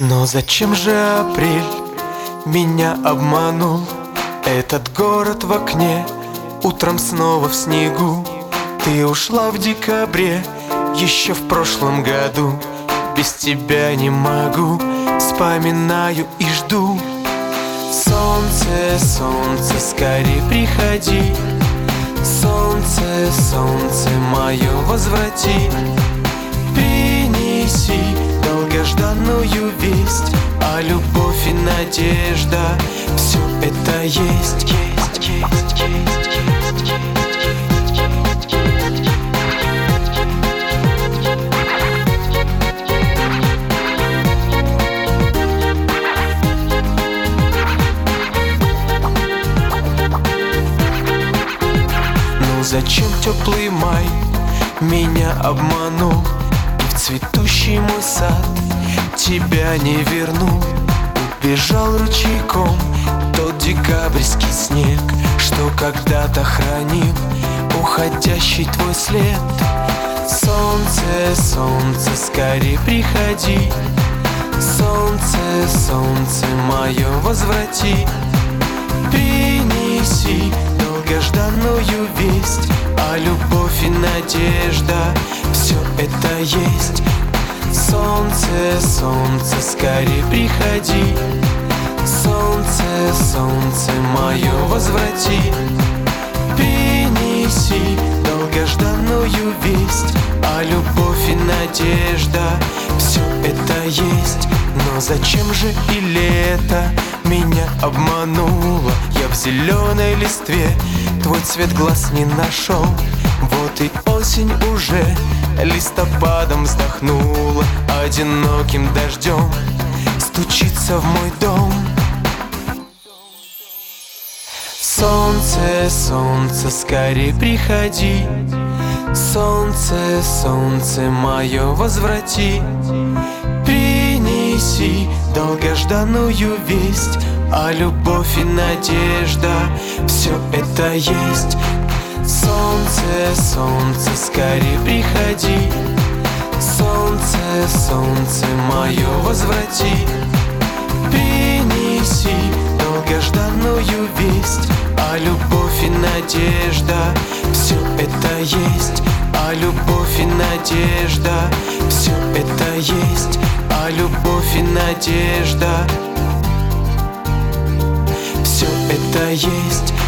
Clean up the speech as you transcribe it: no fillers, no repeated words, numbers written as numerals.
Но зачем же апрель меня обманул? Этот город в окне, утром снова в снегу. Ты ушла в декабре, еще в прошлом году. Без тебя не могу, вспоминаю и жду. Солнце, солнце, скорей приходи. Солнце, солнце мое, возврати. Принеси долгожданную весть, а любовь и надежда все это есть. Ну зачем теплый май меня обманул? И в цветущий мой сад тебя не вернул. Убежал ручейком тот декабрьский снег, что когда-то хранил уходящий твой след. Солнце, солнце, скорей приходи. Солнце, солнце мое, возврати. Принеси долгожданную весть, а любовь и надежда все это есть. Солнце, солнце, скорей приходи. Солнце, солнце мое, возврати. Принеси долгожданную весть, а любовь и надежда все это есть. Но зачем же и лето меня обмануло? Я в зеленой листве твой цвет глаз не нашел. Вот и осень уже листопадом вздохнула, одиноким дождем стучится в мой дом. Солнце, солнце, скорей приходи. Солнце, солнце мое, возврати. Принеси долгожданную весть, а любовь и надежда все это есть. Солнце, солнце, скорей приходи. Солнце, солнце мое, возврати. Принеси долгожданную весть, а любовь и надежда все это есть. А любовь и надежда все это есть. А любовь и надежда все это есть.